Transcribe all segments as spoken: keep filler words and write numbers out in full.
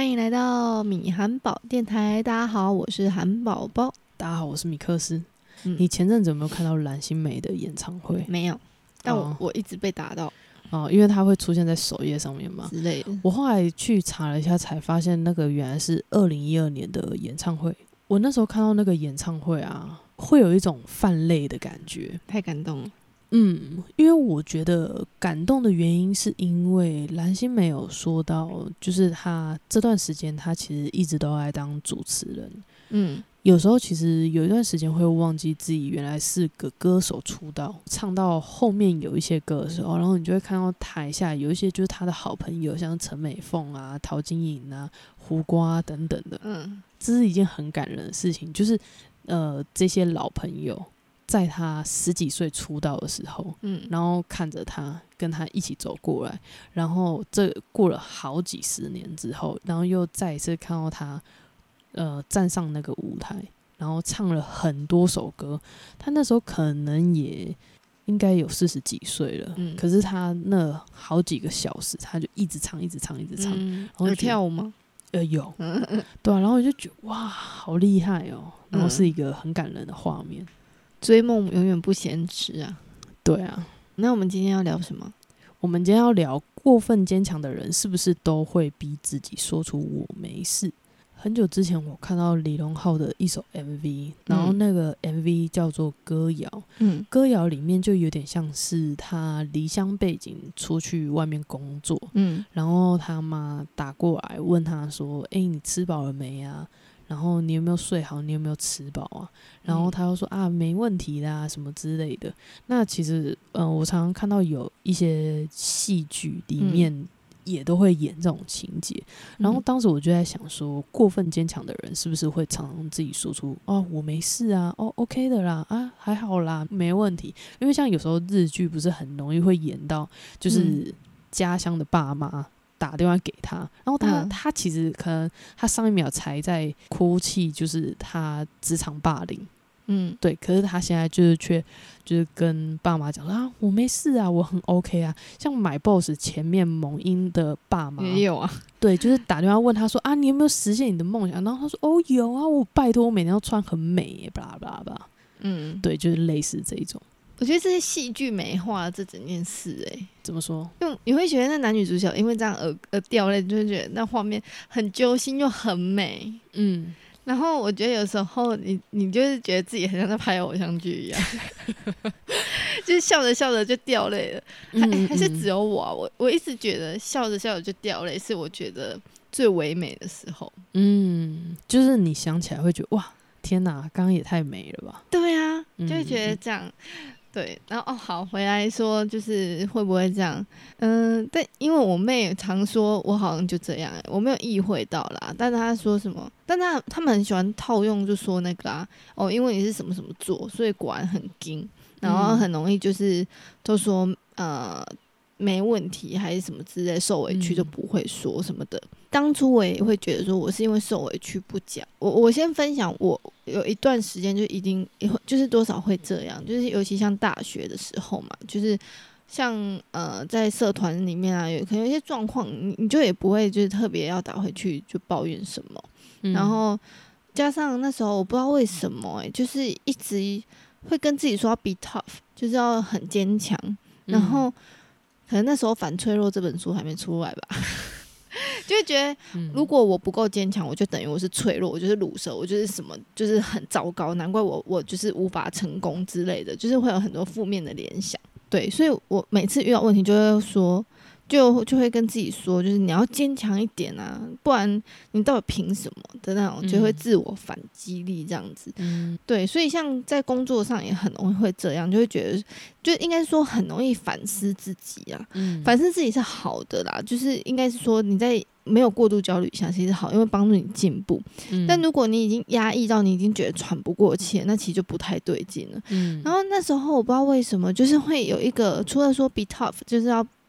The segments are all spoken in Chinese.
欢迎来到米韩宝电台。大家好，我是韩宝宝。 大家好，我是米克斯。 嗯、 你前阵子有没有看到蓝心湄的演唱会？ 没有，但我、 哦、 我一直被打到哦，因为它会出现在首页上面嘛之类的。 我后来去查了一下，才发现那个原来是二零一二年的演唱会。我那时候看到那个演唱会啊，会有一种泛泪的感觉， 太感动了。 嗯，因为我觉得感动的原因是因为蓝心湄有说到，就是她这段时间她其实一直都在当主持人， 嗯， 有时候其实有一段时间会忘记自己原来是个歌手出道，唱到后面有一些歌的时候，然后你就会看到台下有一些就是他的好朋友，像陈美凤啊、陶晶莹啊、胡瓜、啊、等等的， 嗯， 这是一件很感人的事情，就是呃这些老朋友在他十几岁出道的时候，嗯，然后看着他跟他一起走过来，然后这过了好几十年之后，然后又再一次看到他呃站上那个舞台，然后唱了很多首歌。他那时候可能也应该有四十几岁了，嗯，可是他那好几个小时他就一直唱一直唱一直唱， 嗯， 然后有跳舞吗？ 呃有对啊，然后我就觉得哇好厉害哦，然后是一个很感人的画面。 追梦永远不嫌迟啊。 对啊， 那我们今天要聊什么？ 我们今天要聊过分坚强的人是不是都会逼自己说出我没事。很久之前我看到李荣浩的一首 M V， 然后那个 M V 叫做歌谣，嗯，歌谣里面就有点像是他离乡背景出去外面工作，嗯，然后他妈打过来问他说，哎、欸，你吃饱了没啊？然后你有没有睡好？你有没有吃饱啊？然后他又说啊，没问题啦，什么之类的。那其实，呃，我常常看到有一些戏剧里面也都会演这种情节。然后当时我就在想说，过分坚强的人是不是会常常自己说出哦，我没事啊，哦 ，OK 的啦，啊，还好啦，没问题。因为像有时候日剧不是很容易会演到，就是家乡的爸妈打电话给他，然后他、嗯、他其实可能他上一秒才在哭泣，就是他职场霸凌，嗯，对，可是他现在就是却就是跟爸妈讲说啊，我没事啊，我很 OK 啊。像买 boss 前面猛英的爸妈也有啊， 对，就是打电话问他说啊，你有没有实现你的梦想？然后他说哦有啊，我拜托我每天要穿很美耶，巴拉巴拉巴拉，嗯，对，就是类似这一种。 我觉得这些戏剧美化了这整件事、欸， 怎么说？ 就你会觉得那男女主角因为这样而而掉泪，就会觉得那画面很揪心又很美，嗯。然后我觉得有时候你你就是觉得自己很像在拍偶像剧一样，就是笑着笑着就掉泪了，还、嗯、还是只有我啊？我我一直觉得笑着笑着就掉泪是我觉得最唯美的时候。 嗯，就是你想起来会觉得哇，天哪，刚刚也太美了吧？ 对啊，就会觉得这样。嗯对，然后哦，好，回来说就是会不会这样？嗯，但因为我妹常说我好像就这样，我没有意会到啦。但是她说什么？但她他们很喜欢套用，就说那个啊，哦，因为你是什么什么座，所以果然很硬，然后很容易就是都说呃没问题还是什么之类，受委屈就不会说什么的。嗯、当初我也会觉得说我是因为受委屈不讲。我我先分享我。有一段时间就一定就是多少会这样，就是尤其像大学的时候嘛，就是像呃在社团里面啊，有可能有一些状况，你你就也不会就是特别要打回去就抱怨什么，嗯、然后加上那时候我不知道为什么哎、欸，就是一直会跟自己说要 be tough， 就是要很坚强，然后可能那时候《反脆弱》这本书还没出来吧。就会觉得如果我不够坚强，我就等于我是脆弱，我就是鲁蛇，我就是什么就是很糟糕，难怪我我就是无法成功之类的，就是会有很多负面的联想。对，所以我每次遇到问题就会说就就会跟自己说，就是你要坚强一点啊，不然你到底凭什么的那种，就会自我反激励这样子。嗯，对，所以像在工作上也很容易会这样，就会觉得就应该说很容易反思自己啊。嗯，反思自己是好的啦，就是应该是说你在没有过度焦虑下其实好，因为帮助你进步。嗯，但如果你已经压抑到你已经觉得喘不过气，那其实就不太对劲了。嗯，然后那时候我不知道为什么，就是会有一个除了说 be tough， 就是要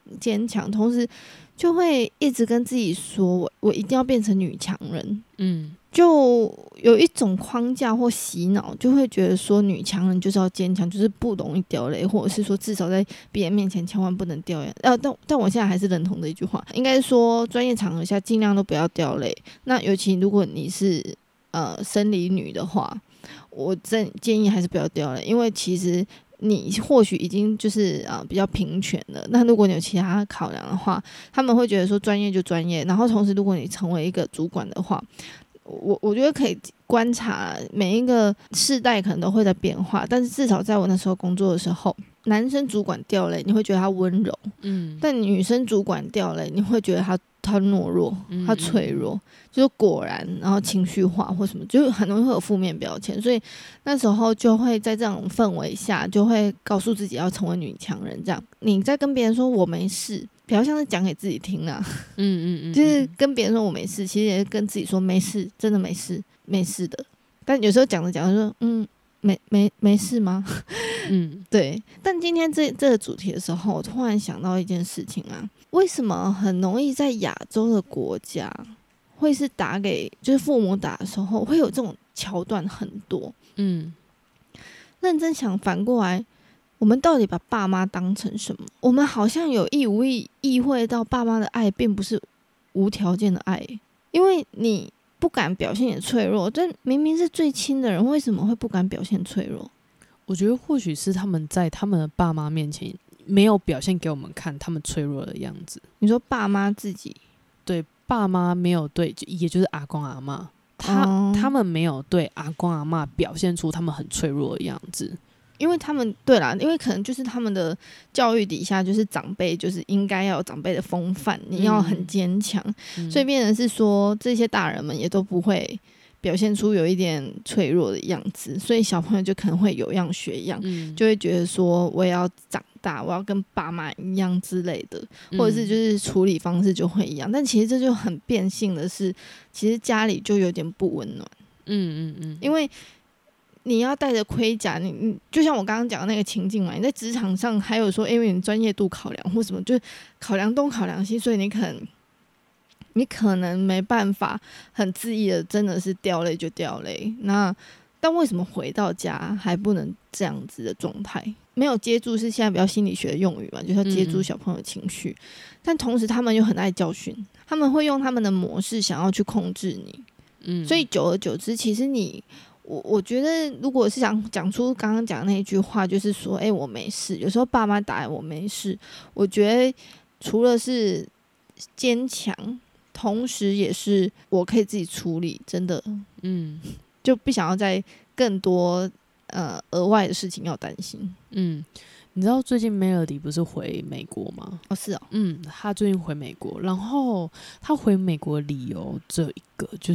坚强，同时就会一直跟自己说我我一定要变成女强人，嗯，就有一种框架或洗脑，就会觉得说女强人就是要坚强，就是不容易掉泪，或者是说至少在别人面前千万不能掉眼呃，但但我现在还是认同的一句话，应该说专业场合下尽量都不要掉泪。那尤其如果你是呃生理女的话，我真建议还是不要掉泪，因为其实你或许已经就是呃比较平权了，那如果你有其他考量的话，他们会觉得说专业就专业，然后同时如果你成为一个主管的话，我我觉得可以观察每一个世代可能都会在变化，但是至少在我那时候工作的时候，男生主管掉泪你会觉得他温柔，嗯，但女生主管掉泪你会觉得他他懦弱，他脆弱，嗯，就是果然然后情绪化或什么，就很容易会有负面标签，所以那时候就会在这种氛围下就会告诉自己要成为女强人。这样你在跟别人说我没事，比较像是讲给自己听啊，嗯嗯嗯，就是跟别人说我没事，其实也是跟自己说没事，真的没事，没事的。但有时候讲着讲着说，嗯，没没没事吗？嗯，对。但今天这这个主题的时候，我突然想到一件事情啊，为什么很容易在亚洲的国家会是打给就是父母打的时候会有这种桥段很多？嗯，认真想反过来。我们到底把爸妈当成什么？我们好像有意无意意会到爸妈的爱并不是无条件的爱，因为你不敢表现你的脆弱，但明明是最亲的人，为什么会不敢表现脆弱？ 我觉得或许是他们在他们的爸妈面前没有表现给我们看他们脆弱的样子。你说爸妈自己？ 对，爸妈没有对，也就是阿公阿嬷，他、哦、他们没有对阿公阿嬷表现出他们很脆弱的样子。 因为他们对啦，因为可能就是他们的教育底下，就是长辈就是应该要有长辈的风范，你要很坚强、嗯，所以变成是说这些大人们也都不会表现出有一点脆弱的样子，所以小朋友就可能会有样学样、嗯，就会觉得说我也要长大，我要跟爸妈一样之类的，或者是就是处理方式就会一样，但其实这就很变性的是，其实家里就有点不温暖，嗯嗯嗯，因为。你要带着盔甲，你你就像我刚刚讲的那个情境嘛，你在职场上还有说，因为你专业度考量或什么，就是考量东考量西，所以你可能你可能没办法很恣意的，真的是掉泪就掉泪。那但为什么回到家还不能这样子的状态？没有接住是现在比较心理学的用语嘛，就是要接住小朋友的情绪、嗯，但同时他们又很爱教训，他们会用他们的模式想要去控制你，嗯，所以久而久之，其实你。我我觉得，如果是想讲出刚刚讲的那一句话，就是说，哎、欸，我没事。有时候爸妈打来我没事，我觉得除了是坚强，同时也是我可以自己处理，真的，嗯，就不想要再更多呃额外的事情要担心。 嗯，你知道最近 Melody 不是回美国吗？ 哦，是哦， 嗯，他最近回美国，然后他回美国的理由只有一个，就是。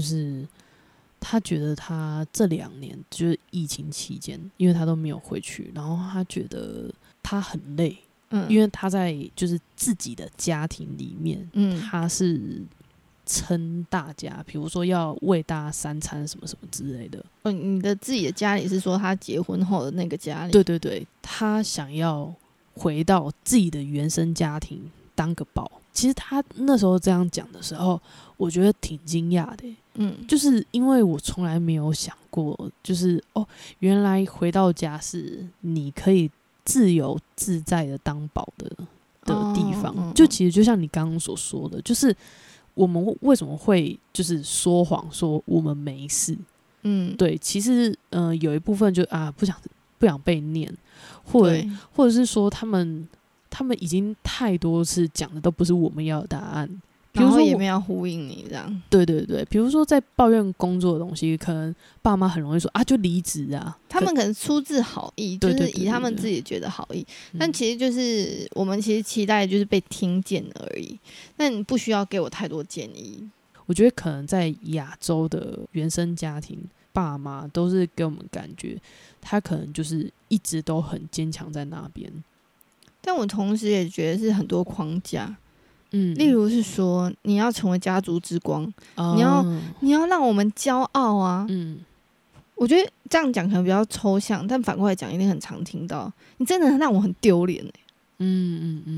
他觉得他这两年就是疫情期间，因为他都没有回去，然后他觉得他很累，嗯，因为他在就是自己的家庭里面，嗯，他是撑大家，比如说要喂大家三餐什么什么之类的。 哦，你的自己的家里是说他结婚后的那个家里？ 对对对，他想要回到自己的原生家庭当个宝。其实他那时候这样讲的时候，我觉得挺惊讶的，嗯，就是因为我从来没有想过，就是哦，原来回到家是你可以自由自在的当宝的的地方，哦，就其实就像你刚刚所说的，就是我们为什么会就是说谎说我们没事，嗯，对，其实呃有一部分就啊不想不想被念，或者或者是说他们。他们已经太多次讲的都不是我们要的答案， 然后也没有呼应你这样。 对对对，比如说在抱怨工作的东西，可能爸妈很容易说啊，就离职啊。 他们可能出自好意，就是以他们自己觉得好意，但其实就是我们其实期待就是被听见而已。那你不需要给我太多建议。 我觉得可能在亚洲的原生家庭，爸妈都是给我们感觉，他可能就是一直都很坚强在那边。 但我同时也觉得是很多框架，嗯，例如是说你要成为家族之光，哦、你要你要让我们骄傲啊，嗯，我觉得这样讲可能比较抽象，但反过来讲一定很常听到，你真的让我很丢脸、欸、嗯嗯嗯，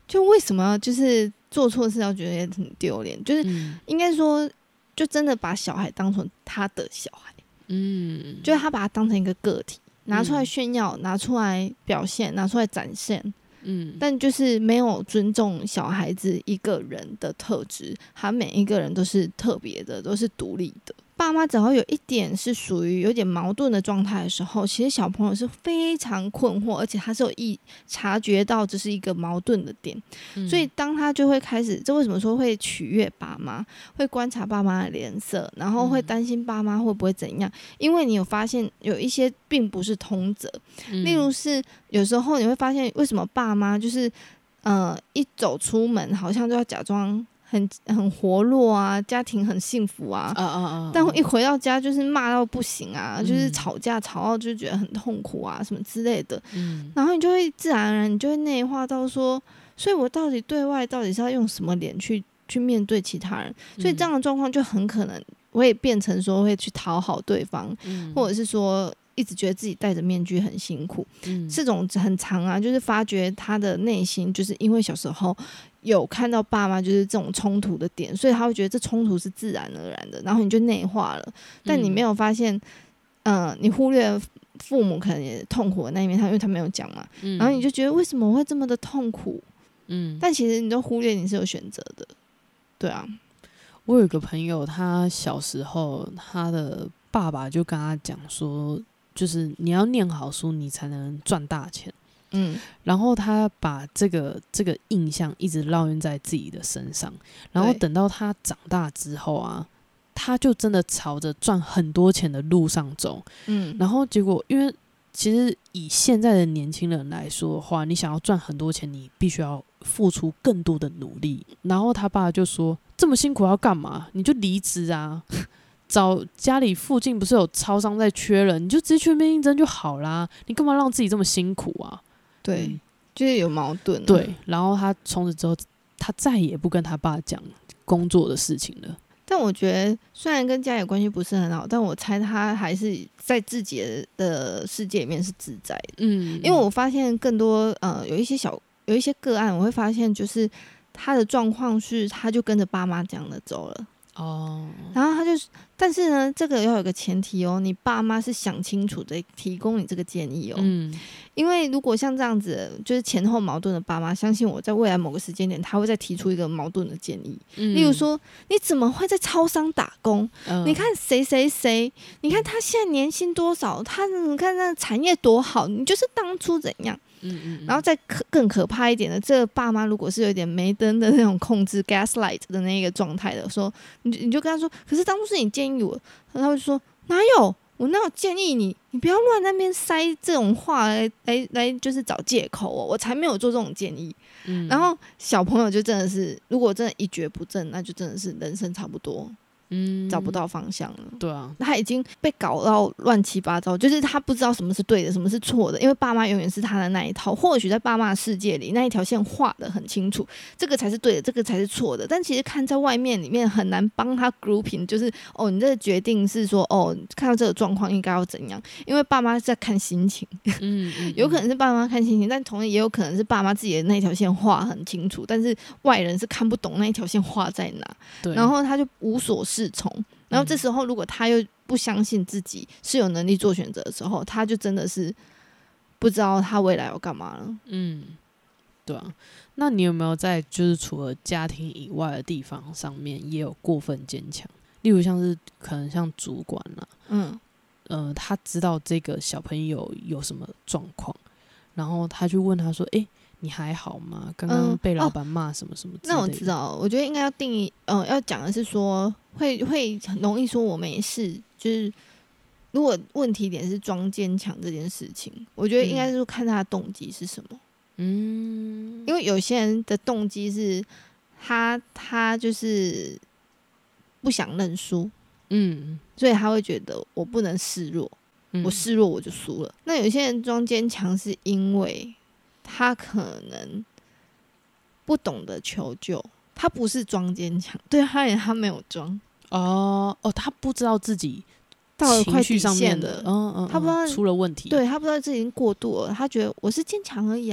就为什么就是做错事要觉得也很丢脸？就是应该说，就真的把小孩当成他的小孩，嗯，就是他把他当成一个个体，拿出来炫耀，嗯、拿出来表现，拿出来展现，嗯，但就是没有尊重小孩子一个人的特质，他每一个人都是特别的，都是独立的。爸妈只要有一点是属于有点矛盾的状态的时候，其实小朋友是非常困惑，而且他是有意察觉到这是一个矛盾的点、嗯、所以当他就会开始，这为什么说会取悦爸妈，会观察爸妈的脸色，然后会担心爸妈会不会怎样、嗯、因为你有发现有一些并不是通则、嗯、例如是有时候你会发现为什么爸妈就是呃一走出门好像就要假装很很活络啊，家庭很幸福啊， uh, uh, uh, uh. 但一回到家就是骂到不行啊、嗯、就是吵架吵到就觉得很痛苦啊什么之类的、嗯、然后你就会自然而然你就会内化到说，所以我到底对外到底是要用什么脸去去面对其他人，所以这样的状况就很可能会变成说会去讨好对方、嗯、或者是说一直觉得自己戴着面具很辛苦、嗯、这种很长啊，就是发觉他的内心就是因为小时候有看到爸妈就是这种冲突的点，所以他会觉得这冲突是自然而然的，然后你就内化了，但你没有发现嗯、呃，你忽略父母可能也痛苦的那一面，他因为他没有讲嘛、嗯、然后你就觉得为什么我会这么的痛苦，嗯，但其实你都忽略你是有选择的。对啊， 我有一个朋友，他小时候他的爸爸就跟他讲说，就是你要念好书你才能赚大钱，嗯，然后他把这个这个印象一直烙印在自己的身上，然后等到他长大之后啊，他就真的朝着赚很多钱的路上走，嗯，然后结果因为其实以现在的年轻人来说的话，你想要赚很多钱你必须要付出更多的努力，然后他爸就说这么辛苦要干嘛，你就离职啊找家里附近不是有超商在缺人，你就直接去那边应征就好啦，你干嘛让自己这么辛苦啊？ 对、嗯、就是有矛盾、啊、 对，然后他从此之后他再也不跟他爸讲工作的事情了。 但我觉得虽然跟家里关系不是很好，但我猜他还是在自己的世界里面是自在的，嗯，因为我发现更多呃有一些小有一些个案，我会发现就是他的状况是他就跟着爸妈这样的走了哦，然后他就但是呢这个要有个前提哦，你爸妈是想清楚的提供你这个建议哦，嗯，因为如果像这样子就是前后矛盾的爸妈，相信我在未来某个时间点他会再提出一个矛盾的建议、嗯、例如说你怎么会在超商打工、嗯、你看谁谁谁，你看他现在年薪多少，他你看那产业多好，你就是当初怎样，嗯嗯，然后再可更可怕一点的，这个爸妈如果是有点没灯的那种控制 gaslight 的那个状态的，说你就你就跟他说，可是当初是你建议我，然后他会说哪有，我哪有建议你，你不要乱那边塞这种话来来来，就是找借口哦，我才没有做这种建议。嗯，然后小朋友就真的是，如果真的一蹶不振，那就真的是人生差不多。嗯，找不到方向了。 对啊， 他已经被搞到乱七八糟，就是他不知道什么是对的，什么是错的，因为爸妈永远是他的那一套。或许在爸妈的世界里，那一条线画得很清楚，这个才是对的，这个才是错的。但其实看在外面里面很难帮他 grouping， 就是哦，你这个决定是说哦，看到这个状况应该要怎样？因为爸妈在看心情，嗯嗯嗯有可能是爸妈看心情，但同样也有可能是爸妈自己的那条线画很清楚，但是外人是看不懂那一条线画在哪，对，然后他就无所适从。然后这时候如果他又不相信自己是有能力做选择的时候，他就真的是不知道他未来要干嘛了。嗯， 对啊。那你有没有在就是除了家庭以外的地方上面也有过分坚强？例如像是可能像主管啦，嗯，呃，他知道这个小朋友有什么状况，然后他就问他说：“哎、欸。”你还好吗？刚刚被老板骂什么什么之类的、嗯哦、那我知道，我觉得应该要定义，呃，要讲的是说，会会很容易说我没事，就是如果问题点是装坚强这件事情，我觉得应该是看他的动机是什么。嗯，因为有些人的动机是他他就是不想认输，嗯，所以他会觉得我不能示弱，嗯、我示弱我就输了。那有些人装坚强是因为他可能不懂得求救，他不是装坚强，对他而言他没有装哦哦，他不知道自己到了快底线了， 嗯嗯， 他不知道出了问题， 对他不知道自己已经过度了，他觉得我是坚强而已啊，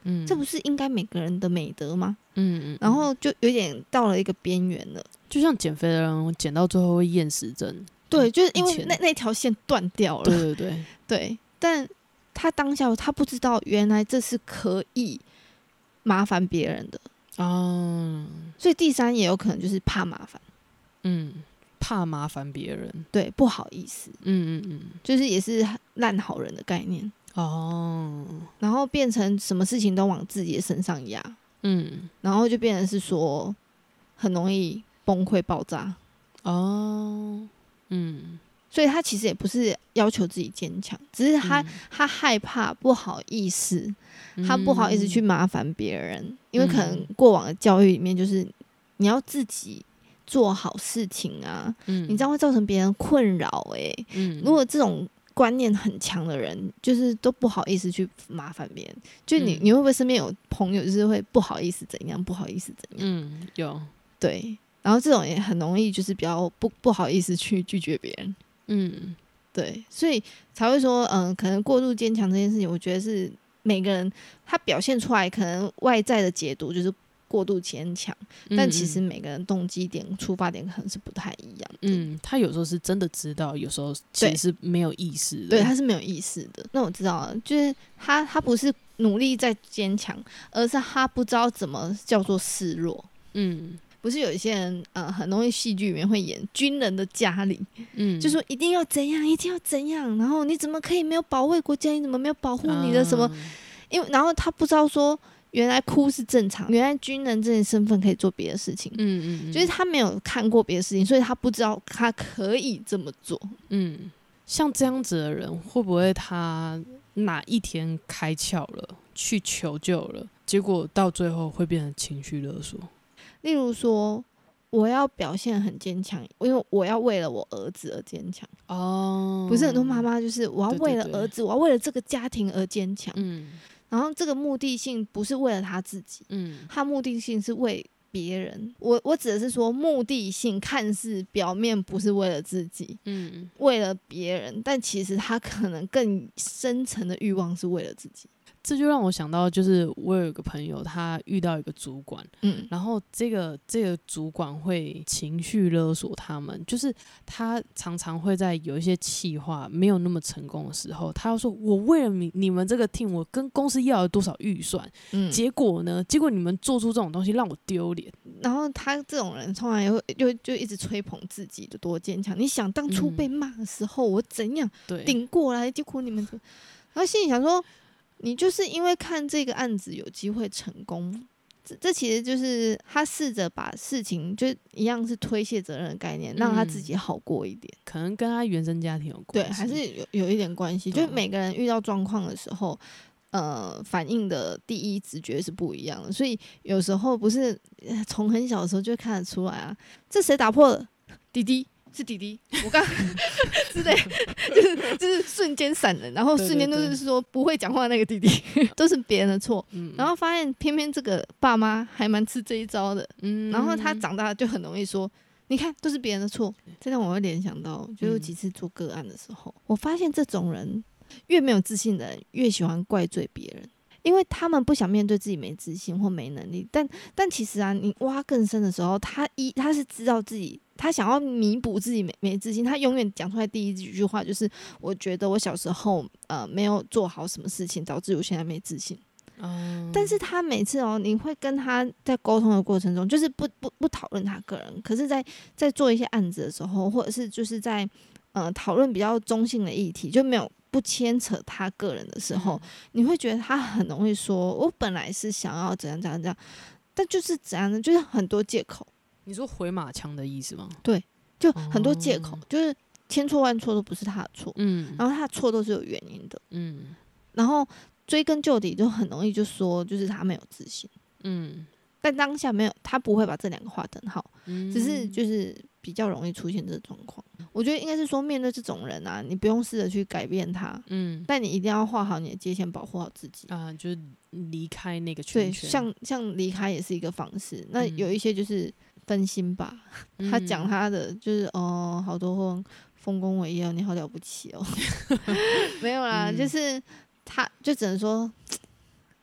嗯，这不是应该每个人的美德吗？ 嗯 嗯, 嗯， 然后就有点到了一个边缘了， 就像减肥的人减到最后会厌食症， 对，就是因为那那条线断掉了， 对对对对，但他当下他不知道原来这是可以麻烦别人的啊，所以第三也有可能就是怕麻烦， 嗯，怕麻烦别人， 对，不好意思， 嗯嗯嗯， 就是也是烂好人的概念哦，然后变成什么事情都往自己的身上压，嗯，然后就变成是说很容易崩溃爆炸哦，嗯。所以他其实也不是要求自己坚强，只是他、嗯、他害怕不好意思，他不好意思去麻烦别人、嗯，因为可能过往的教育里面就是你要自己做好事情啊，嗯、你这样会造成别人困扰哎、欸嗯，如果这种观念很强的人，就是都不好意思去麻烦别人，就你、嗯、你会不会身边有朋友就是会不好意思怎样，不好意思怎样？ 嗯，有， 对，然后这种也很容易就是比较不不好意思去拒绝别人。嗯，对，所以才会说，嗯、呃，可能过度坚强这件事情，我觉得是每个人他表现出来，可能外在的解读就是过度坚强、嗯，但其实每个人动机点、出发点可能是不太一样的。 嗯，他有时候是真的知道，有时候其实是没有意识的。 对，他是没有意识的。那我知道了，就是他他不是努力在坚强，而是他不知道怎么叫做示弱。嗯。不是有一些人呃很容易戏剧里面会演军人的家里，嗯，就说一定要怎样，一定要怎样，然后你怎么可以没有保卫国家？你怎么没有保护你的什么？嗯、因为然后他不知道说，原来哭是正常，原来军人这件身份可以做别的事情，嗯嗯, 嗯，就是他没有看过别的事情，所以他不知道他可以这么做。 嗯，像这样子的人，会不会他哪一天开窍了，去求救了，结果到最后会变成情绪勒索？ 例如说，我要表现很坚强，因为我要为了我儿子而坚强。哦，不是很多妈妈就是我要为了儿子，对对对，我要为了这个家庭而坚强。嗯，然后这个目的性不是为了他自己，嗯，他目的性是为别人。我我指的是说，目的性看似表面不是为了自己，嗯，为了别人，但其实他可能更深层的欲望是为了自己。 这就让我想到，就是我有一个朋友，他遇到一个主管，嗯，然后这个这个主管会情绪勒索他们，就是他常常会在有一些企划没有那么成功的时候，他要说：“我为了你你们这个 team， 我跟公司要了多少预算，嗯，结果呢？结果你们做出这种东西让我丢脸。” 然后他这种人通常也会就就一直吹捧自己的多坚强。你想当初被骂的时候，嗯、我怎样顶过来，结果你们，然后心里想说。你就是因为看这个案子有机会成功，这这其实就是他试着把事情就一样是推卸责任的概念，让他自己好过一点。 可能跟他原生家庭有关系， 对，还是有有一点关系。就是每个人遇到状况的时候，呃，反应的第一直觉是不一样的，所以有时候不是从很小的时候就看得出来啊，这谁打破了？弟弟。是弟弟，我刚之类，就是就是瞬间闪人，然后瞬间都是说不会讲话那个弟弟，都是别人的错、嗯。然后发现偏偏这个爸妈还蛮吃这一招的，嗯、然后他长大就很容易说，你看都是别人的错。这让我会联想到，就有几次做个案的时候，我发现这种人越没有自信的人，越喜欢怪罪别人。因为他们不想面对自己没自信或没能力，但但其实啊，你挖更深的时候，他一他是知道自己，他想要弥补自己没没自信，他永远讲出来第一句话就是：我觉得我小时候呃没有做好什么事情，导致我现在没自信。嗯、但是他每次哦，你会跟他在沟通的过程中，就是不不不讨论他个人，可是在在做一些案子的时候，或者是就是在呃讨论比较中性的议题，就没有。不牵扯他个人的时候、嗯，你会觉得他很容易说：“我本来是想要怎样怎样怎样，但就是怎样的，就是很多借口。” 你说回马枪的意思吗？ 对，就很多借口，哦、就是千错万错都不是他的错，嗯，然后他的错都是有原因的，嗯，然后追根究底就很容易就说就是他没有自信，嗯，但当下没有，他不会把这两个划等号，嗯，只是就是比较容易出现这个状况。我觉得应该是说，面对这种人啊，你不用试着去改变他，嗯，但你一定要画好你的界限，保护好自己啊，就是离开那个圈圈。 对，像像离开也是一个方式。那有一些就是分心吧，嗯、他讲他的就是哦，好多丰功伟业哦，你好了不起哦，没有啦，嗯、就是他就只能说。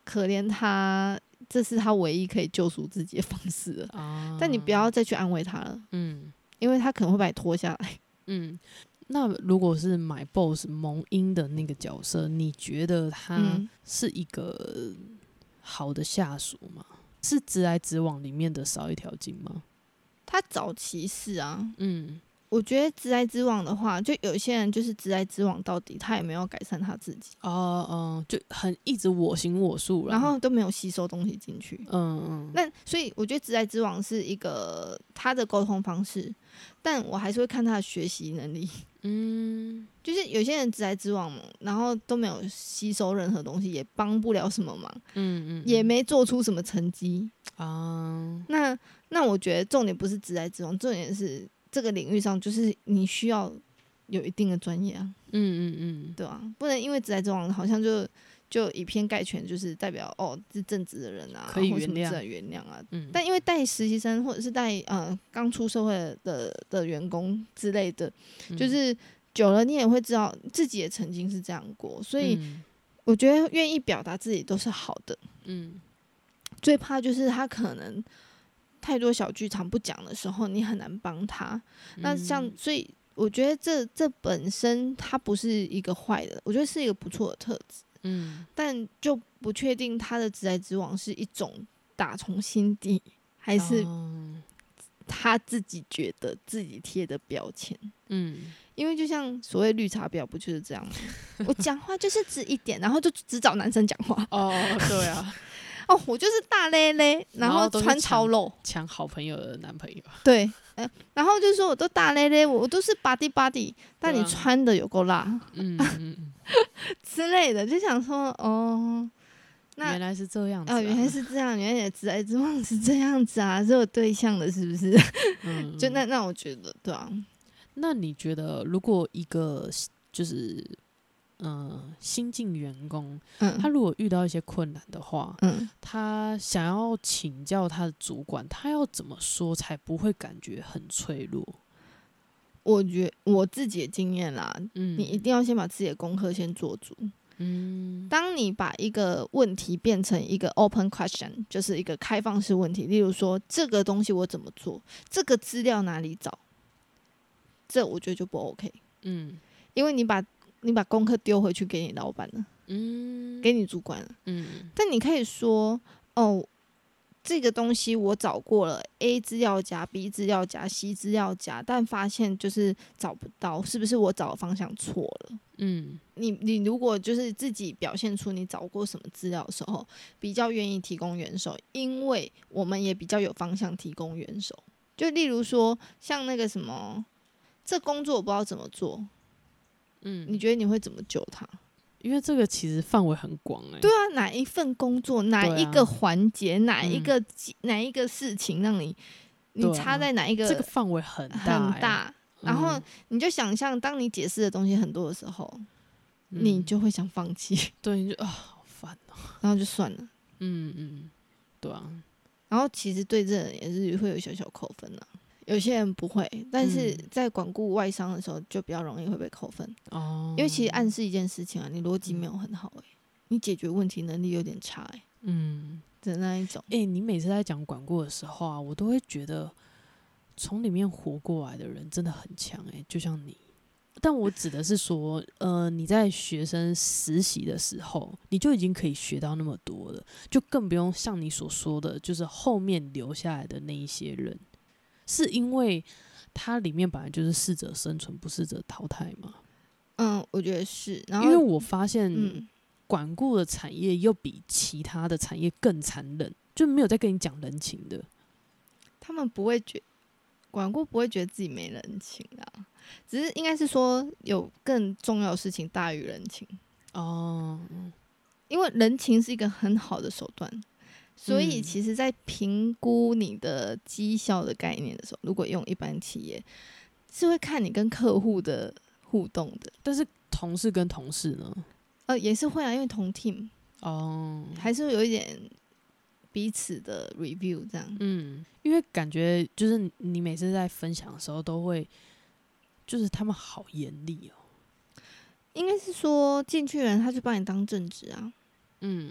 可怜他，这是他唯一可以救赎自己的方式了。 啊， 但你不要再去安慰他了， 嗯因为他可能会把你拖下来。 嗯。那如果是买 boss 萌音的那个角色，你觉得他嗯， 是一个好的下属吗？是直来直往里面的少一条筋吗？ 他早期是啊， 嗯我觉得直来直往的话，就有些人就是直来直往到底，他也没有改善他自己， 哦哦，就很一直我行我素啦， 然后都没有吸收东西进去。 嗯嗯， 那所以我觉得直来直往是一个他的沟通方式，但我还是会看他的学习能力。 嗯就是有些人直来直往，然后都没有吸收任何东西，也帮不了什么忙， 嗯嗯， 也没做出什么成绩啊， 那那我觉得重点不是直来直往，重点是这个领域上就是你需要有一定的专业啊， 嗯嗯嗯， 对啊，不能因为直来直往好像就就以偏概全，就是代表哦是正直的人啊， 可以原谅或什么值得原谅啊。 嗯， 但因为带实习生或者是带呃刚出社会的的员工之类的， 嗯就是久了你也会知道自己也曾经是这样过，所以嗯我觉得愿意表达自己都是好的。 嗯最怕就是他可能太多小剧场不讲的时候，你很难帮他。那像所以我觉得这这本身它不是一个坏的，我觉得是一个不错的特质。 嗯， 但就不确定他的直来直往是一种打从心底，还是哦他自己觉得自己贴的标签。 嗯因为就像所谓绿茶婊，不就是这样吗？我讲话就是直一点，然后就只找男生讲话。 哦，对啊， 哦，我就是大咧咧，然后都是穿超露， 抢好朋友的男朋友， 对，呃，然后就说我都大咧咧，我都是 body body，但对啊你穿的有够辣嗯嗯， 之类的，就想说哦，那原来是这样子哦， 啊， 原来是这样，原来你的直来直往是这样子啊，是有对象的，是不是？ 嗯， 就那那我觉得，对啊， 那你觉得，如果一个就是呃新进员工， 嗯， 他如果遇到一些困难的话， 嗯， 他想要请教他的主管，他要怎么说才不会感觉很脆弱？ 我觉我自己的经验啦， 嗯， 你一定要先把自己的功课先做足。 嗯当你把一个问题变成一个 open question， 就是一个开放式问题，例如说这个东西我怎么做，这个资料哪里找，这我觉得就不 OK， 嗯因为你把你把功课丢回去给你老板了， 嗯给你主管了。 嗯但你可以说，哦，这个东西我找过了 ，A 资料夹、B 资料夹、C 资料夹，但发现就是找不到，是不是我找的方向错了？ 嗯你你如果就是自己表现出你找过什么资料的时候，比较愿意提供援手，因为我们也比较有方向提供援手。就例如说，像那个什么，这工作我不知道怎么做， 嗯， 你觉得你会怎么救他？ 因为这个其实范围很广哎、 对啊，哪一份工作，哪对啊一个环节，哪一嗯个、哪一个事情让你你对啊插在哪一个这个范围很大、欸， 很大，然后嗯你就想象，当你解释的东西很多的时候，你嗯就会想放弃， 对，你就啊，好烦哦、 然后就算了。 嗯嗯，对啊， 然后其实对这人也是会有小小扣分的、有些人不会，但是嗯在管顾外商的时候就比较容易会被扣分， 哦， 因为其实暗示一件事情啊，你逻辑没有很好诶、你解决问题能力有点差诶、 嗯， 的那一种。 哎、你每次在讲管顾的时候啊，我都会觉得从里面活过来的人真的很强哎、就像你。但我指的是说，呃，你在学生实习的时候，你就已经可以学到那么多了，就更不用像你所说的，就是后面留下来的那一些人，是因为它里面本来就是适者生存，不适者淘汰嘛。 嗯，我觉得是。然后因为我发现， 嗯， 管顾的产业又比其他的产业更残忍，就没有在跟你讲人情的。 他们不会觉管顾不会觉得自己没人情啊，只是应该是说有更重要的事情大于人情。 哦， 因为人情是一个很好的手段，所以嗯其实，在评估你的绩效的概念的时候，如果用一般企业，是会看你跟客户的互动的， 但是同事跟同事呢？ 呃，也是会啊，因为同 team 哦， 还是会有一点彼此的 review 这样。 嗯，因为感觉就是你每次在分享的时候，都会就是他们好严厉哦。 应该是说进去人他就把你当正职啊， 嗯，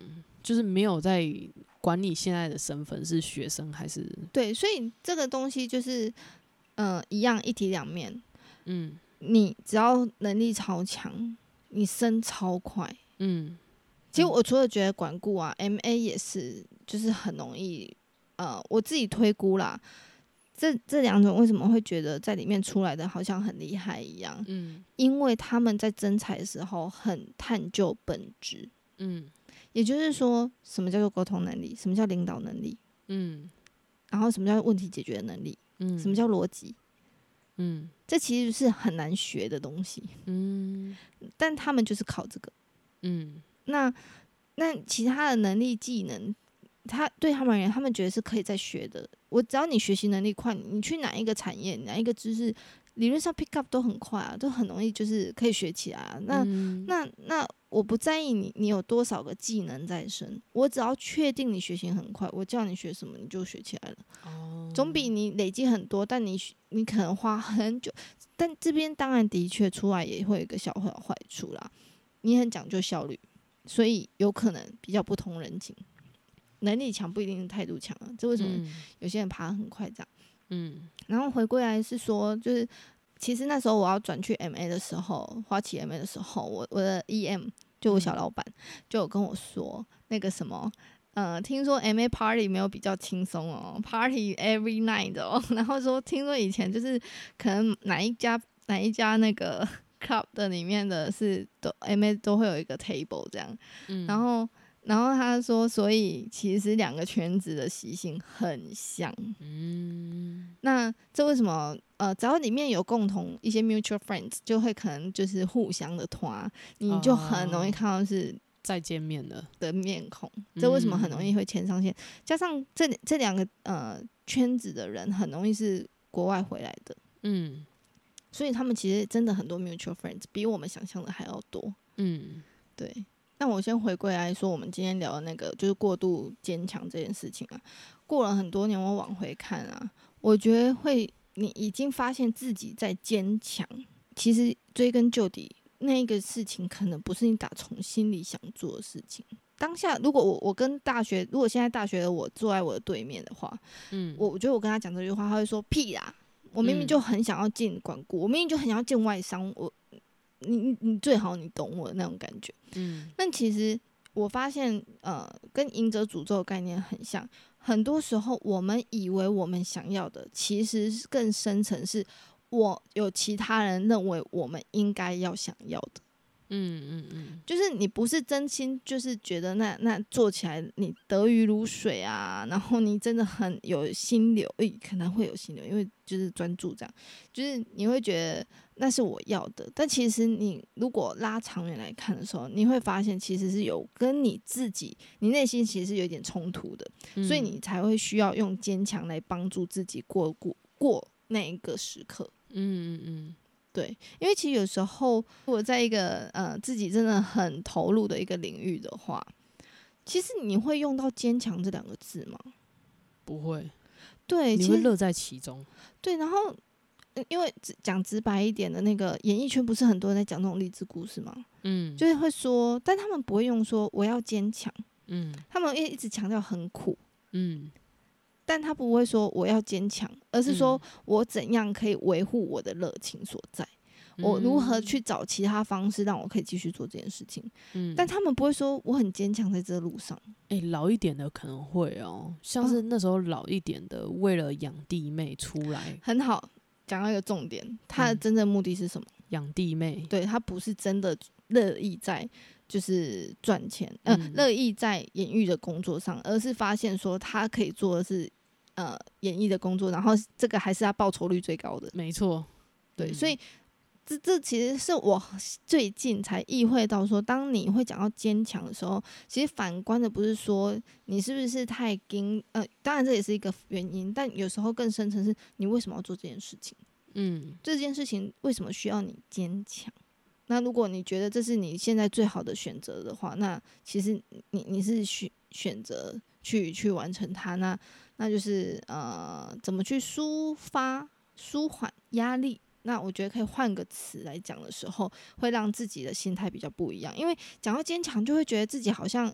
就是没有在管你现在的身份是学生还是对，所以这个东西就是呃一样一体两面。 嗯， 你只要能力超强，你升超快。 嗯， 其实我除了觉得管顾啊 ，M A 也是，就是很容易，呃，我自己推估啦，这这两种为什么会觉得在里面出来的好像很厉害一样？ 嗯， 因为他们在征才的时候很探究本质， 嗯， 也就是说，什么叫做沟通能力，什么叫领导能力， 嗯， 然后什么叫问题解决能力， 嗯， 什么叫逻辑， 嗯， 这其实是很难学的东西， 嗯， 但他们就是考这个。 嗯， 那那其他的能力技能，他对他们而言，他们觉得是可以再学的。我只要你学习能力快，你去哪一个产业，哪一个知识，理论上 pick up 都很快啊，都很容易，就是可以学起来啊。那、 嗯、 那那我不在意你你有多少个技能在身，我只要确定你学习很快，我叫你学什么你就学起来了。 哦， 总比你累积很多，但你你可能花很久。但这边当然的确出来也会有一个小坏处啦，你很讲究效率，所以有可能比较不通人情。能力强不一定是态度强啊，这为什么有些人爬得很快这样？嗯，然后回归来是说，就是其实那时候我要转去 M A 的时候，花旗 M A 的时候，我我的 E M 就我小老板就有跟我说那个什么。呃，听说 M A party 没有比较轻松哦 ，party every night 哦，然后说听说以前就是可能哪一家哪一家那个 club 的里面的是都 M A 都会有一个 table 这样，嗯、然后然后他说，所以其实两个圈子的习性很像，嗯，那这为什么？呃，只要里面有共同一些 mutual friends， 就会可能就是互相的团，你就很容易看到是。 再见面了的面孔，这为什么很容易会牵上线？嗯、加上这这两个呃圈子的人很容易是国外回来的，嗯，所以他们其实真的很多 mutual friends， 比我们想象的还要多，嗯，对。那我先回归来说，我们今天聊的那个就是过度坚强这件事情啊，过了很多年，我往回看啊，我觉得会，你已经发现自己在坚强，其实追根究底。那一个事情可能不是你打从心里想做的事情。当下，如果我我跟大学，如果现在大学的我坐在我的对面的话，嗯，我我觉得我跟他讲这句话，他会说屁啦！我明明就很想要进管顾，我明明就很想要进外商，我你你你最好你懂我的那种感觉。嗯，但其实我发现，呃，跟赢者诅咒的概念很像。很多时候，我们以为我们想要的，其实更深层是。我有其他人认为我们应该要想要的，嗯嗯嗯，就是你不是真心，就是觉得那那做起来你得鱼如水啊，然后你真的很有心流，诶、欸，可能会有心流，因为就是专注这样，就是你会觉得那是我要的，但其实你如果拉长远来看的时候，你会发现其实是有跟你自己，你内心其实是有点冲突的，嗯、所以你才会需要用坚强来帮助自己过过过那一个时刻。嗯嗯嗯，对，因为其实有时候如果在一个呃自己真的很投入的一个领域的话，其实你会用到坚强这两个字吗？ 不会， 对， 你会乐在其中。 对，然后因为讲直白一点的那个演艺圈，不是很多人在讲那种励志故事吗？嗯，就是会说，但他们不会用说我要坚强，嗯，他们一直强调很苦，嗯。但他不会说我要坚强，而是说我怎样可以维护我的热情所在，嗯、我如何去找其他方式让我可以继续做这件事情。嗯，但他们不会说我很坚强在这路上。 哎、欸，老一点的可能会哦，像是那时候老一点的，为了养弟妹出来， 很好，讲到一个重点，他的真正目的是什么？ 养、嗯、弟妹。 对，他不是真的乐意在。就是赚钱，呃，乐、嗯、意在演艺的工作上，而是发现说他可以做的是呃演艺的工作，然后这个还是他报酬率最高的。 没错， 对，嗯、所以这这其实是我最近才意会到说，当你会讲到坚强的时候，其实反观的不是说你是不是太硬，呃，当然这也是一个原因，但有时候更深层是你为什么要做这件事情？嗯，这件事情为什么需要你坚强？那如果你觉得这是你现在最好的选择的话，那其实你你是选选择去去完成它，那那就是呃怎么去抒发舒缓压力？那我觉得可以换个词来讲的时候，会让自己的心态比较不一样。因为讲到坚强，就会觉得自己好像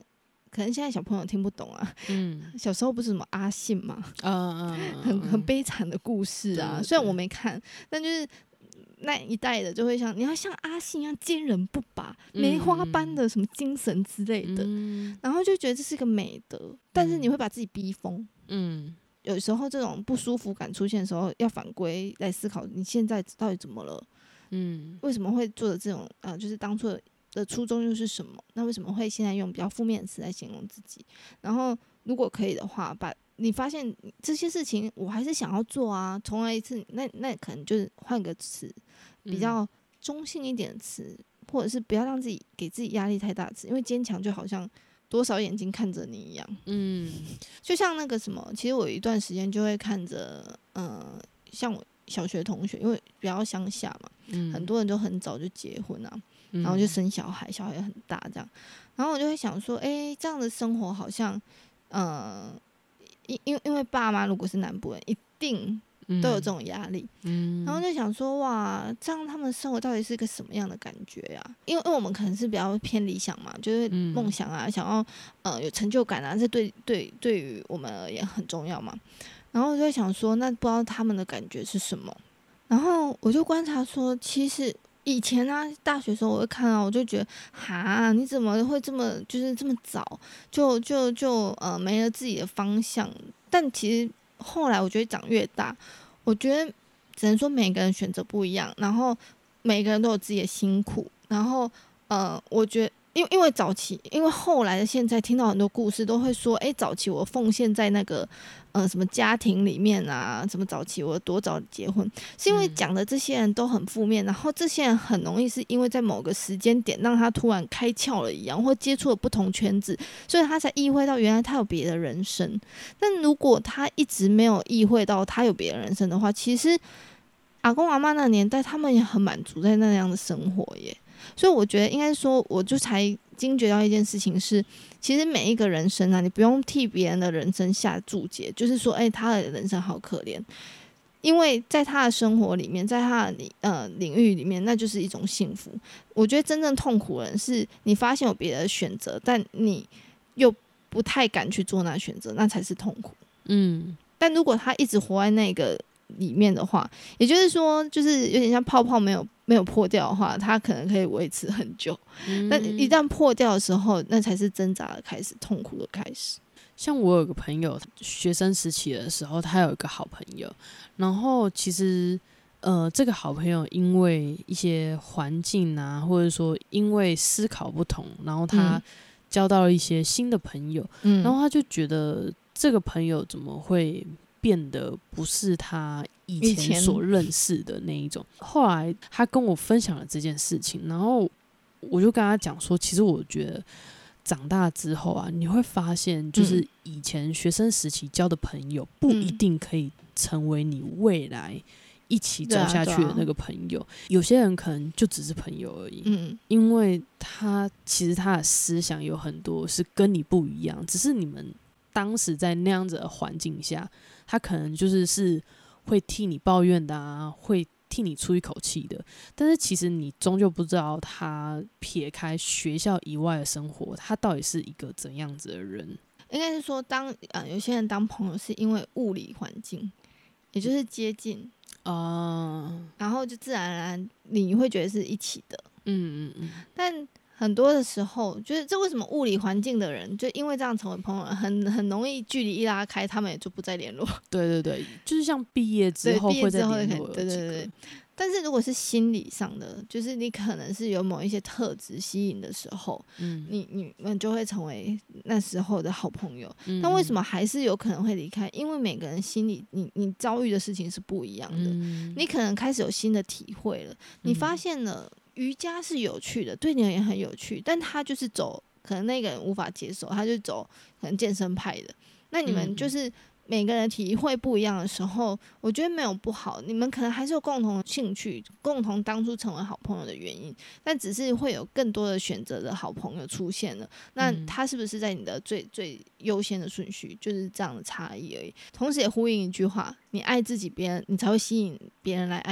可能现在小朋友听不懂啊， 嗯， 小时候不是什么阿信嘛， 嗯嗯， 很很悲惨的故事啊。 对对虽然我没看，但就是那一代的就会像你要像阿信一样坚韧不拔、梅花般的什么精神之类的， 嗯、 然后就觉得这是个美德，但是你会把自己逼疯。嗯，有时候这种不舒服感出现的时候，要反归来思考，你现在到底怎么了？嗯，为什么会做的这种呃，就是当初的初衷又是什么？那为什么会现在用比较负面的词来形容自己？然后如果可以的话，把你发现这些事情我还是想要做啊，重来一次，那那可能就是换个词，比较中性一点的词，或者是不要让自己给自己压力太大的词，因为坚强就好像多少眼睛看着你一样。嗯，就像那个什么，其实我有一段时间就会看着，呃，像我小学同学，因为比较乡下嘛，嗯、很多人都很早就结婚啊，然后就生小孩，小孩很大这样，然后我就会想说，哎、欸，这样的生活好像，呃，因因因为爸妈如果是南部人，一定都有这种压力，嗯，然后就想说，哇，这样他们的生活到底是一个什么样的感觉呀、啊？因为因为我们可能是比较偏理想嘛，就是梦想啊，想要呃有成就感啊，这对对对于我们而言很重要嘛。然后我就在想说，那不知道他们的感觉是什么？然后我就观察说，其实以前啊，大学的时候我会看到，我就觉得，哈，你怎么会这么就是这么早就就就呃没了自己的方向？但其实后来我觉得长越大，我觉得只能说每个人选择不一样，然后每个人都有自己的辛苦，然后呃，我觉得。因为因为早期，因为后来的现在听到很多故事，都会说，哎，早期我奉献在那个呃什么家庭里面啊，什么早期我多早结婚，是因为讲的这些人都很负面，然后这些人很容易是因为在某个时间点让他突然开窍了一样，或接触了不同圈子，所以他才意会到原来他有别的人生。但如果他一直没有意会到他有别的人生的话，其实阿公阿嬷那个年代，他们也很满足在那样的生活耶。所以我觉得应该说，我就才惊觉到一件事情是，其实每一个人生啊，你不用替别人的人生下注解，就是说，哎、欸，他的人生好可怜，因为在他的生活里面，在他的呃领域里面，那就是一种幸福。我觉得真正痛苦的人是你发现有别的选择，但你又不太敢去做那选择，那才是痛苦。嗯，但如果他一直活在那个里面的话，也就是说，就是有点像泡泡没有没有破掉的话，它可能可以维持很久。嗯、但一旦破掉的时候，那才是挣扎的开始，痛苦的开始。 像我有个朋友，学生时期的时候，他有一个好朋友，然后其实呃，这个好朋友因为一些环境啊，或者说因为思考不同，然后他交到了一些新的朋友，嗯、然后他就觉得这个朋友怎么会变得不是他以前所认识的那一种。后来他跟我分享了这件事情，然后我就跟他讲说，其实我觉得长大之后啊，你会发现，就是以前学生时期交的朋友，不一定可以成为你未来一起走下去的那个朋友。有些人可能就只是朋友而已，嗯，因为他其实他的思想有很多是跟你不一样，只是你们当时在那样子的环境下，他可能就是是会替你抱怨的啊，会替你出一口气的，但是其实你终究不知道他撇开学校以外的生活，他到底是一个怎样子的人。 应该是说当，呃、有些人当朋友是因为物理环境，也就是接近啊、呃，然后就自然而然你会觉得是一起的，嗯嗯嗯，但很多的时候，就是这为什么物理环境的人就因为这样成为朋友，很很容易距离一拉开，他们也就不再联络。 对对对，就是像毕业之后会再联络。 对对对对。但是如果是心理上的，就是你可能是有某一些特质吸引的时候，嗯，你你们就会成为那时候的好朋友。嗯、但为什么还是有可能会离开？因为每个人心里你你遭遇的事情是不一样的，嗯、你可能开始有新的体会了，你发现了。瑜伽是有趣的，对你而言很有趣，但他就是走，可能那个人无法接受，他就走可能健身派的。那你们就是每个人体会不一样的时候，我觉得没有不好，你们可能还是有共同的兴趣，共同当初成为好朋友的原因，但只是会有更多的选择的好朋友出现了。那他是不是在你的最最优先的顺序，就是这样的差异而已。同时也呼应一句话：你爱自己，别人你才会吸引别人来爱你。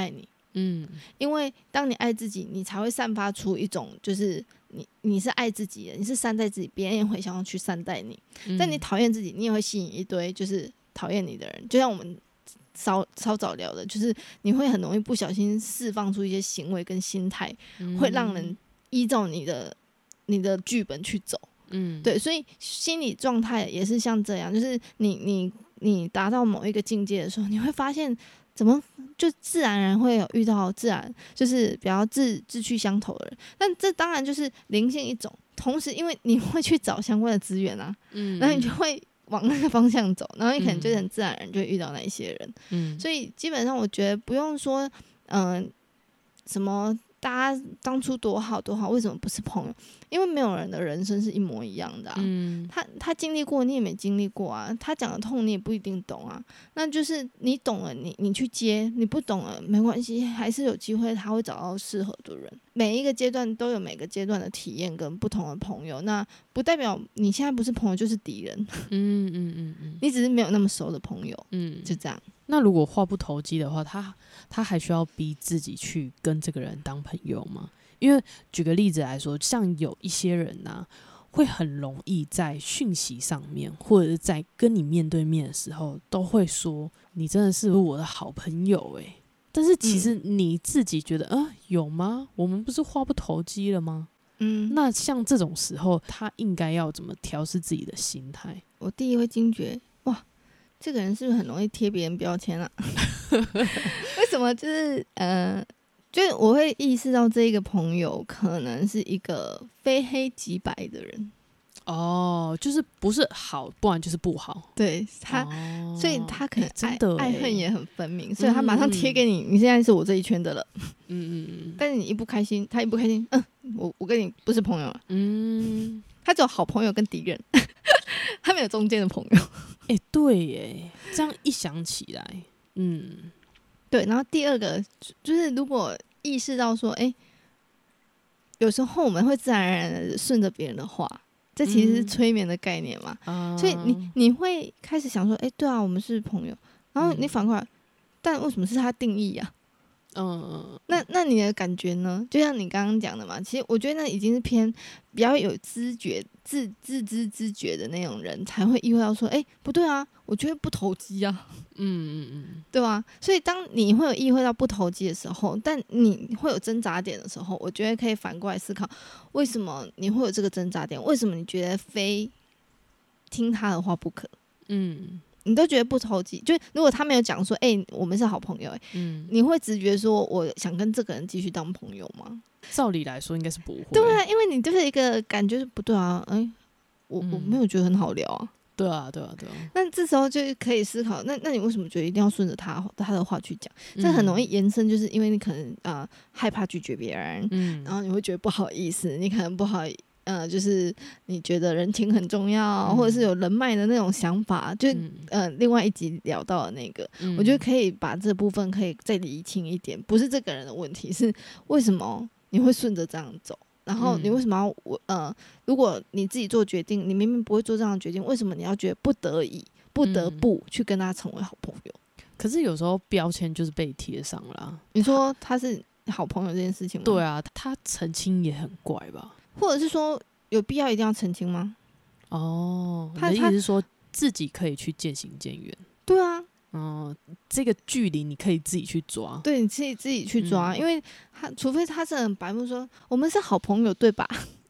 嗯，因为当你爱自己，你才会散发出一种就是你你是爱自己的，你是善待自己，别人也会想要去善待你。嗯、但你讨厌自己，你也会吸引一堆就是讨厌你的人。就像我们稍稍早聊的，就是你会很容易不小心释放出一些行为跟心态，嗯、会让人依照你的你的剧本去走。嗯，对，所以心理状态也是像这样，就是你你你达到某一个境界的时候，你会发现。怎么就自然而然会有遇到自然就是比较志志趣相投的人，但这当然就是灵性一种。同时，因为你会去找相关的资源啊，嗯，然后你就会往那个方向走，然后你可能就很自然而然就会遇到那一些人，嗯，所以基本上我觉得不用说，嗯、呃，什么大家当初多好多好，为什么不是朋友？因为没有人的人生是一模一样的、啊，嗯，他他经历过，你也没经历过啊，他讲的痛你也不一定懂啊，那就是你懂了，你你去接，你不懂了没关系，还是有机会他会找到适合的人。每一个阶段都有每个阶段的体验跟不同的朋友，那不代表你现在不是朋友就是敌人，嗯嗯嗯嗯，你只是没有那么熟的朋友，嗯，就这样。 那如果话不投机的话，他他还需要逼自己去跟这个人当朋友吗？因为举个例子来说，像有一些人啊，会很容易在讯息上面，或者是在跟你面对面的时候，都会说你真的是我的好朋友欸。但是其实你自己觉得，嗯、呃，有吗？我们不是话不投机了吗？嗯，那像这种时候，他应该要怎么调试自己的心态？ 我第一会惊觉，哇，这个人是不是很容易贴别人标签啊？为什么？就是呃。就是我会意识到这一个朋友可能是一个非黑即白的人哦，就是不是好，不然就是不好。 对他，哦、所以他可能爱、欸、 真的爱恨也很分明，所以他马上贴给你，嗯、你现在是我这一圈的了。嗯嗯嗯。但是你一不开心，他一不开心，嗯，我我跟你不是朋友了。嗯。他只有好朋友跟敌人，他没有中间的朋友。 哎、欸，对耶，这样一想起来，嗯。 对，然后第二个就是如果意识到说，哎，有时候我们会自然而然的顺着别人的话，这其实是催眠的概念嘛，嗯、所以你你会开始想说，哎，对啊，我们是朋友，然后你反过来，嗯、但为什么是他定义啊？嗯，那那你的感觉呢？就像你刚刚讲的嘛，其实我觉得那已经是偏比较有知觉、自自知知觉的那种人才会意会到说，哎，不对啊，我觉得不投机啊，嗯嗯嗯，对吧？所以当你会有意会到不投机的时候，但你会有挣扎点的时候，我觉得可以反过来思考，为什么你会有这个挣扎点？为什么你觉得非听他的话不可？嗯。你都觉得不投机，就如果他没有讲说，哎、欸，我们是好朋友、欸，嗯，你会直觉说，我想跟这个人继续当朋友吗？ 照理来说，应该是不会。 对啊，因为你就是一个感觉是不对啊，哎、欸，我、嗯、我没有觉得很好聊啊。 对啊，对啊，对啊。 那这时候就可以思考，那那你为什么觉得一定要顺着他他的话去讲？这很容易延伸，就是因为你可能啊、呃、害怕拒绝别人，嗯，然后你会觉得不好意思，你可能不好。呃，就是你觉得人情很重要，嗯、或者是有人脉的那种想法，就、嗯、呃，另外一集聊到的那个，嗯、我觉得可以把这部分可以再理清一点，不是这个人的问题，是为什么你会顺着这样走，然后你为什么要我呃，如果你自己做决定，你明明不会做这样的决定，为什么你要觉得不得已、不得不去跟他成为好朋友？ 可是有时候标签就是被贴上了、啊。 你说他是好朋友这件事情吗？ 对啊，他澄清也很怪吧？ 或者是说有必要一定要澄清吗？ 哦，你的意思是说自己可以去渐行渐远？ 对啊， 嗯，这个距离你可以自己去抓， 对，你自己自己去抓，嗯、因为他除非他是很白目说我们是好朋友，对吧？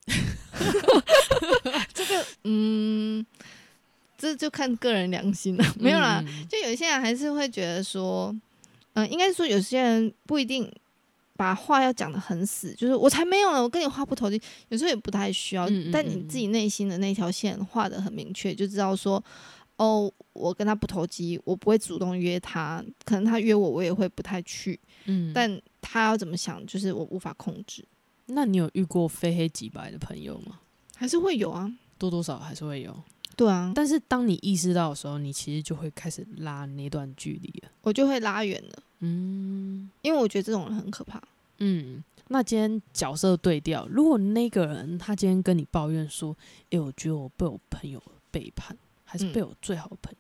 这个嗯，这就看个人良心了，没有啦。嗯、就有些人还是会觉得说，嗯、呃，应该说有些人不一定。把话要讲得很死，就是我才没有呢，我跟你话不投机，有时候也不太需要。嗯嗯嗯，但你自己内心的那条线画得很明确，就知道说，哦，我跟他不投机，我不会主动约他，可能他约我，我也会不太去。嗯，但他要怎么想，就是我无法控制。 那你有遇过非黑即白的朋友吗？ 还是会有啊， 多多少少还是会有。 对啊， 但是当你意识到的时候，你其实就会开始拉那段距离了， 我就会拉远了。嗯，因为我觉得这种人很可怕。嗯， 那今天角色对调，如果那个人他今天跟你抱怨说，哎、欸，我觉得我被我朋友背叛，还是被我最好的朋友，嗯、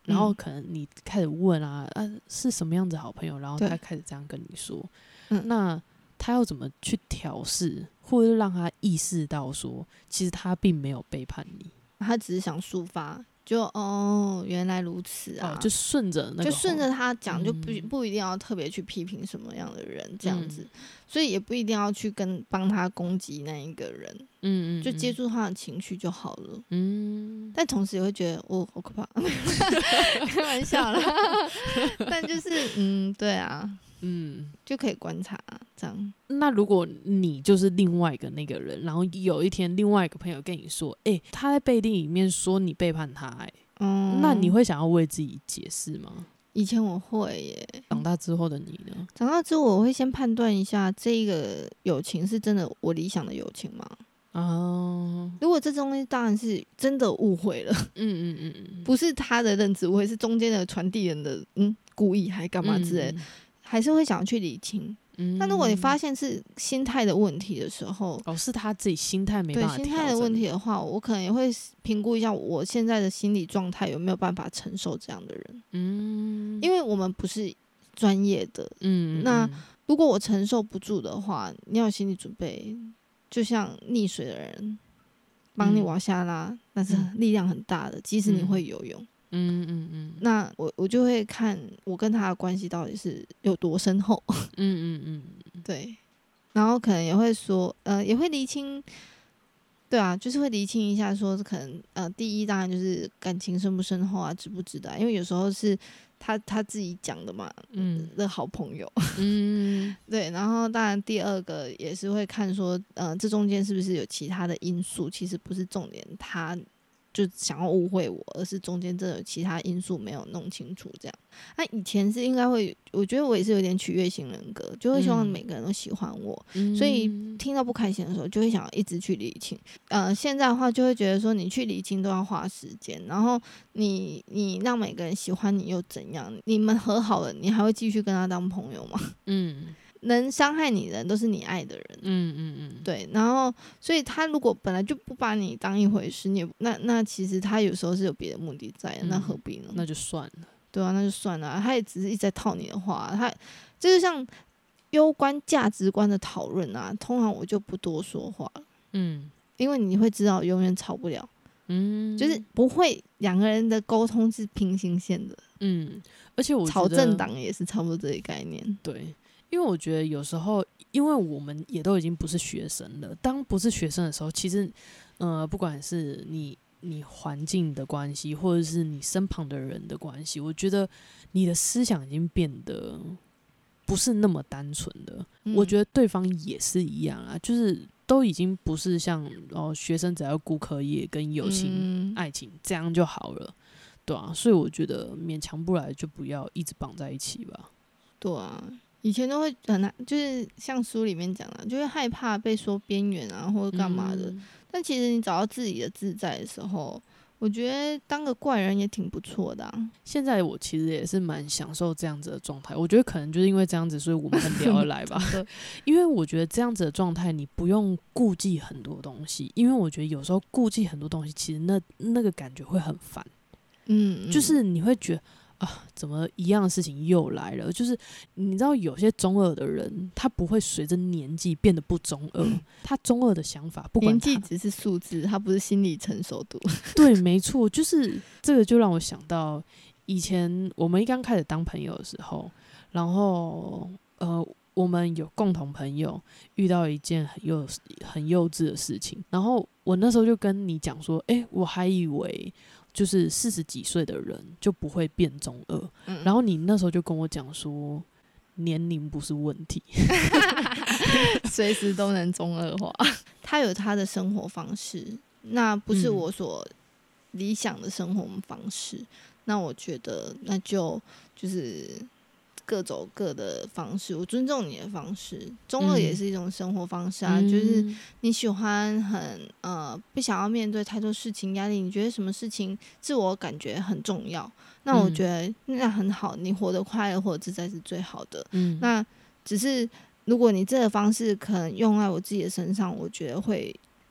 然后可能你开始问啊，啊是什么样子好朋友，然后他对开始这样跟你说， 嗯那他要怎么去调试，或者是让他意识到说，其实他并没有背叛你， 他只是想抒发，就哦原来如此啊， 哦，就顺着那个就顺着他讲， 嗯、 就不不一定要特别去批评什么样的人这样子， 嗯、 所以也不一定要去跟帮他攻击那一个人， 嗯嗯， 就接住他的情绪就好了。 嗯， 但同时也会觉得哦好可怕，开玩笑啦。但就是嗯对啊，嗯就可以观察这样。 那如果你就是另外一个那个人，然后有一天另外一个朋友跟你说，哎、欸，他在背地里面说你背叛他、欸，哎、嗯，那你会想要为自己解释吗？ 以前我会耶， 长大之后的你呢？ 长大之后我会先判断一下这个友情是真的我理想的友情吗？哦，如果这东西当然是真的误会了，嗯嗯嗯嗯，不是他的认知误会，是中间的传递人的嗯故意还干嘛之类的，嗯、还是会想要去理清。嗯、但如果你发现是心态的问题的时候， 哦，是他自己心态没办法调整， 对心态的问题的话，我可能也会评估一下我现在的心理状态有没有办法承受这样的人。嗯，因为我们不是专业的，嗯，那如果我承受不住的话，你要有心理准备。就像溺水的人帮你往下拉，嗯、那是力量很大的，即使你会游泳。嗯嗯嗯，那我我就会看我跟他的关系到底是有多深厚。嗯嗯嗯，对。然后可能也会说，呃，也会厘清，对啊，就是会厘清一下说，可能呃，第一当然就是感情深不深厚啊，值不值得、啊，因为有时候是。他他自己讲的嘛，嗯，的好朋友，嗯，对，然后当然第二个也是会看说，呃，这中间是不是有其他的因素，其实不是重点，他就想要误会我，而是中间真的有其他因素没有弄清楚，这样。那以前是应该会，我觉得我也是有点取悦型人格，就会希望每个人都喜欢我，嗯、所以听到不开心的时候，就会想要一直去理清。呃，现在的话就会觉得说，你去理清都要花时间，然后你你让每个人喜欢你又怎样？你们和好了，你还会继续跟他当朋友吗？嗯。能伤害你的人都是你爱的人，嗯嗯嗯，对，然后所以他如果本来就不把你当一回事，你也那那其实他有时候是有别的目的在的，嗯、那何必呢？ 那就算了， 对啊，那就算了，他也只是一直在套你的话，他就是像攸关价值观的讨论啊，通常我就不多说话了，嗯，因为你会知道永远吵不了，嗯，就是不会两个人的沟通是平行线的，嗯， 而且我觉得吵政党也是差不多这个概念， 对。因为我觉得有时候，因为我们也都已经不是学生了。当不是学生的时候，其实，呃，不管是你你环境的关系，或者是你身旁的人的关系，我觉得你的思想已经变得不是那么单纯的。嗯、我觉得对方也是一样啊，就是都已经不是像哦，学生只要顾课业跟友情、嗯、爱情这样就好了，对啊。所以我觉得勉强不来，就不要一直绑在一起吧。 对啊。以前都会很难，就是像书里面讲的，就会害怕被说边缘啊，或者干嘛的。嗯、但其实你找到自己的自在的时候，我觉得当个怪人也挺不错的、啊。 现在我其实也是蛮享受这样子的状态。我觉得可能就是因为这样子，所以我们很聊得来吧。因为我觉得这样子的状态，你不用顾忌很多东西。因为我觉得有时候顾忌很多东西，其实那那个感觉会很烦。嗯，就是你会觉得。啊，怎么一样的事情又来了？就是你知道，有些中二的人，他不会随着年纪变得不中二，嗯、他中二的想法，不管年纪只是数字，他不是心理成熟度。 对，没错，就是这个，就让我想到以前我们一刚开始当朋友的时候，然后呃，我们有共同朋友遇到一件很幼很幼稚的事情，然后我那时候就跟你讲说，哎、欸，我还以为。就是四十几岁的人就不会变中二，嗯、然后你那时候就跟我讲说，年龄不是问题， 随时都能中二化。他有他的生活方式，那不是我所理想的生活方式。嗯、那我觉得，那就就是各走各的方式，我尊重你的方式。中二也是一种生活方式啊，嗯、就是你喜欢很呃不想要面对太多事情压力，你觉得什么事情自我感觉很重要，那我觉得那很好，你活得快乐或者自在是最好的。嗯、那只是如果你这个方式可能用在我自己的身上，我觉得会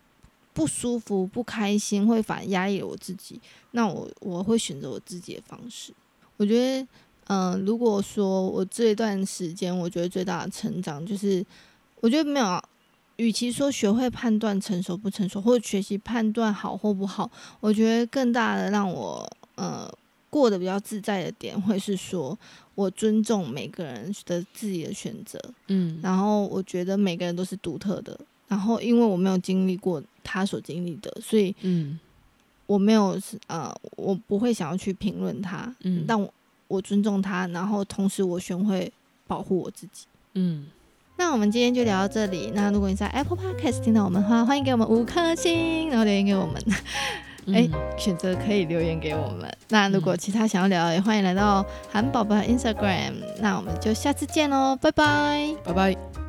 不舒服、不开心，会反而压抑了我自己，那我我会选择我自己的方式。我觉得，嗯、呃，如果说我这一段时间，我觉得最大的成长就是，我觉得没有，与其说学会判断成熟不成熟，或者学习判断好或不好，我觉得更大的让我呃过得比较自在的点，会是说我尊重每个人的自己的选择，嗯，然后我觉得每个人都是独特的，然后因为我没有经历过他所经历的，所以嗯。我没有呃，我不会想要去评论他，嗯，但我我尊重他，然后同时我学会保护我自己，嗯。那我们今天就聊到这里。那如果你在 Apple Podcast 听到我们的话，欢迎给我们五颗星，然后留言给我们。哎、嗯，选择可以留言给我们。那如果其他想要聊的，也欢迎来到韩宝宝 Instagram。那我们就下次见喽，拜拜， 拜拜。